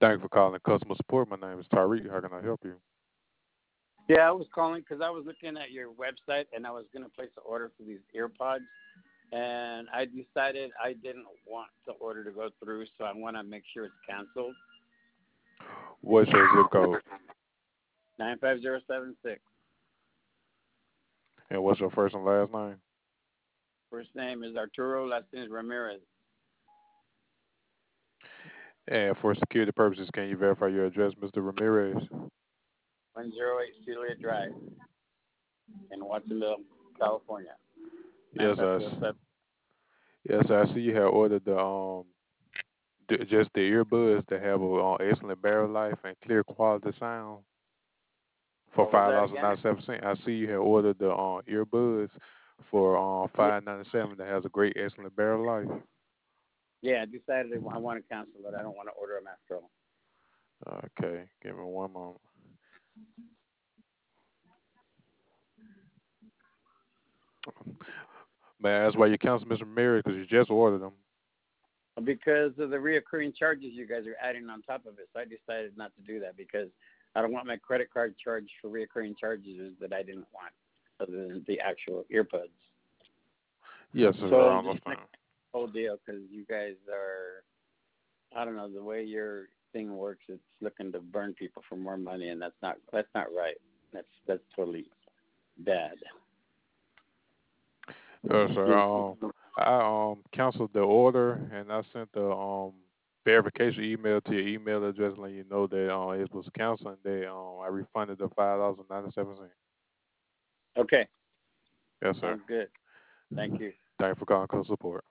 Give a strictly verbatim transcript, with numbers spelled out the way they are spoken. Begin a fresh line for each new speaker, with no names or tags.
Thank you for calling customer support. My name is Tariq. How can I help you?
Yeah, I was calling because I was looking at your website and I was going to place an order for these earpods. And I decided I didn't want the order to go through, so I want to make sure it's canceled.
What's your zip code?
nine five zero seven six.
And what's your first and last name?
First name is Arturo, last name is Ramirez.
And for security purposes, can you verify your address, Mister Ramirez?
one oh eight Celia Drive in Watsonville, California.
Yes, I. Yes, I see you have ordered the um d- just the earbuds that have a uh, excellent battery life and clear quality sound for
What was
five
that
dollars and
again?
ninety seven cents. I see you have ordered the uh, earbuds for uh,
Yeah,
five ninety seven that has a great excellent battery life.
yeah, I decided I want to cancel it. I don't want to order them after all.
Okay, give me one moment. May I ask why you cancel, Mister Ramirez? Because you just ordered them.
Because of the reoccurring charges you guys are adding on top of it. So I decided not to do that because I don't want my credit card charged for reoccurring charges that I didn't want, other than the actual earbuds.
Yes, sir.
So
I
just
understand.
make the whole deal because you guys are, I don't know, the way your thing works, it's looking to burn people for more money, and that's not that's not right. That's that's totally bad.
Yes, sir. Um, I um canceled the order and I sent the um verification email to your email address, letting you know that um it was canceled. And they um I refunded the five dollars and ninety seven cents.
Okay,
Yes, sir.
sounds good. Thank you.
Thank you for calling customer support.